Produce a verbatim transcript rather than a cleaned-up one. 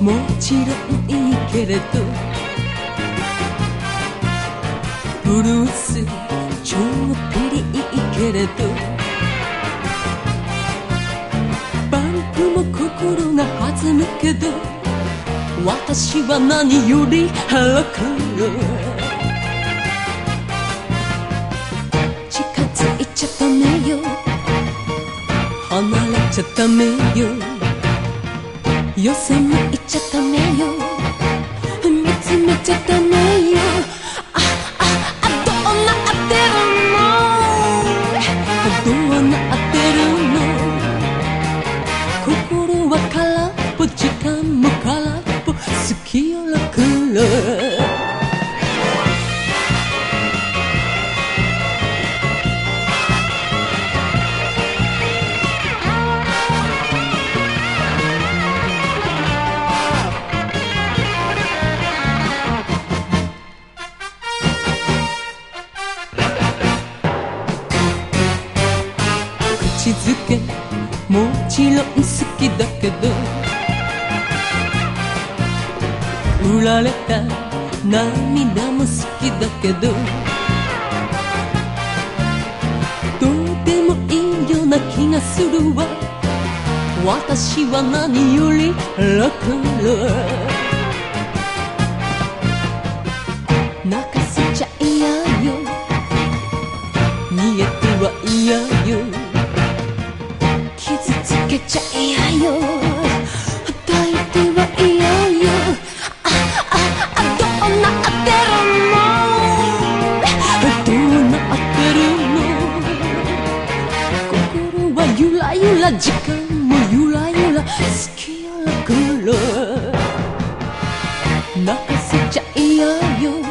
もちろんいいけれどブルースちょっぴりいいけれどバンプも心が弾むけど私は何よりハロコロ近づいちゃダメよ離れちゃダメよよそ向いちゃダメよ見つめちゃダメよあああどうなってるのどうなってるの心は空っぽ時間も空っぽ好きよロックンロール口づけもちろん好きだけど売られた涙も好きだけどどうでもいいような気がするわ私は何よりロックンロール泣かせちゃ嫌よ逃げては嫌よ傷つけちゃ嫌よ抱いては嫌よあああどうなってるのどうなってるの心はゆらゆら時間もゆらゆら好きよロックンロール泣かせちゃ嫌よ